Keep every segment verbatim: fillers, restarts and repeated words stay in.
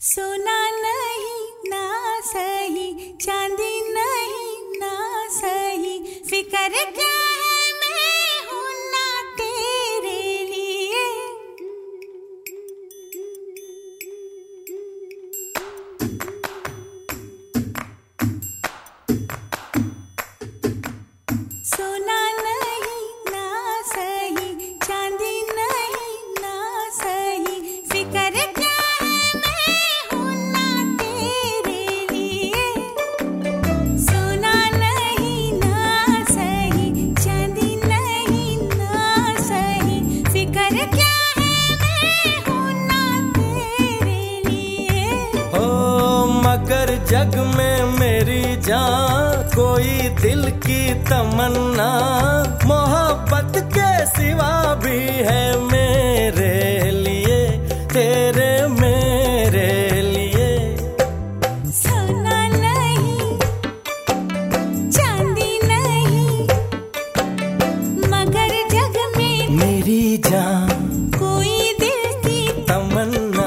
सोना नहीं ना सही, चांदी नहीं ना सही, फिक्र क्या है मैं हूं ना तेरे लिए। सोना नहीं ना सही, चांदी नहीं ना सही, फिक्र क्या मगर जग में मेरी जान कोई दिल की तमन्ना, मोहब्बत के सिवा भी है मेरे लिए, तेरे मेरे लिए। सोना नहीं चांदी नहीं, मगर जग में मेरी जान कोई दिल की तमन्ना,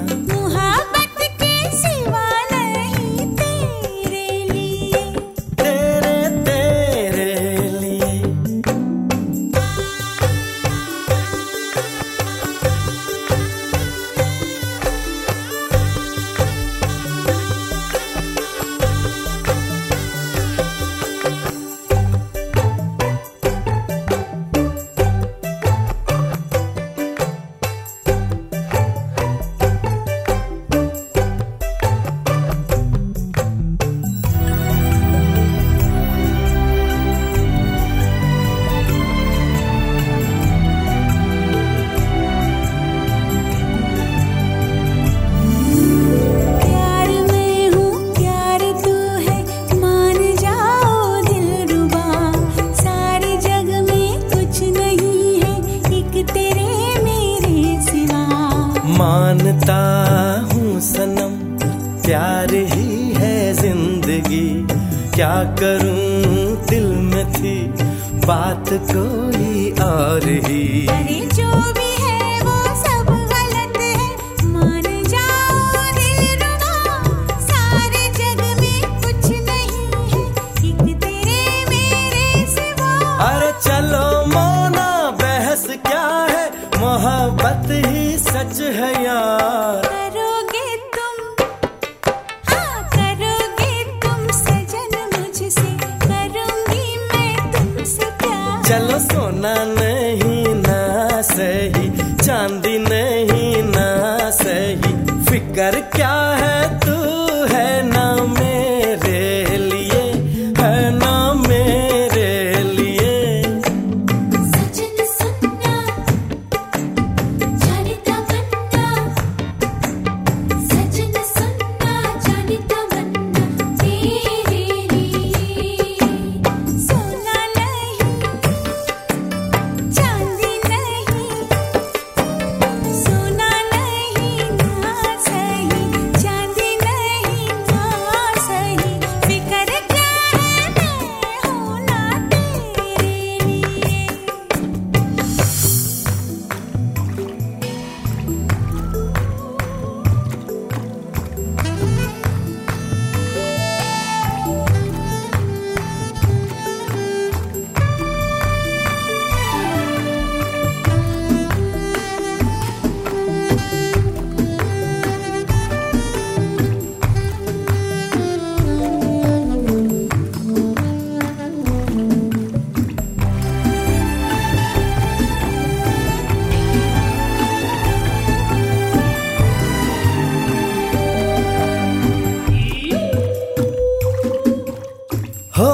मानता हूँ सनम प्यार ही है जिंदगी, क्या करूँ दिल में थी बात कोई और ही। अरे जो भी है वो सब गलत है, मान जाओ दिलरुबा, सारे जग में कुछ नहीं है एक तेरे मेरे सिवा। अरे चलो मोना बहस क्या है, मोहब्बत ही सच है यार। करोगे तुम हाँ करोगे तुम सजन मुझसे, करूंगी मैं तुमसे प्यार। चलो सोना नहीं ना सही, चांदी नहीं ना सही, फिक्र क्या है तू है ना मेरे लिए, है ना मेरे लिए। सजन सुनना जाने तमन्ना, सजन सुनना जाने तमन्ना तेरे लिए। सोना नहीं चांदी नहीं, सोना नहीं ना सही, चांदी नहीं ना सही, फिक्र क्या है मैं हूं ना तेरे लिए। हो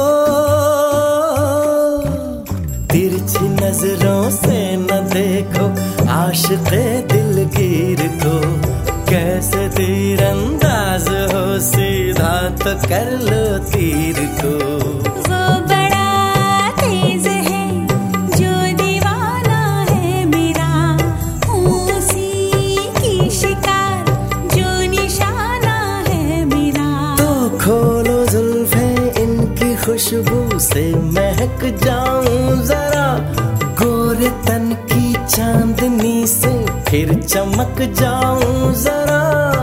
तिरछी नजरों से न देखो आशिक़े दिलगीर को, कैसे तीरंदाज हो सीधा तो कर लो तीर को। वो बड़ा तेज है जो दीवाना है मेरा, हूँ उसी की शिकार जो निशाना है मेरा। तो खोलो जुल्फे इनकी खुशबू से महक जाऊं जरा, गोरे तन की चांदनी से फिर चमक जाऊं जरा।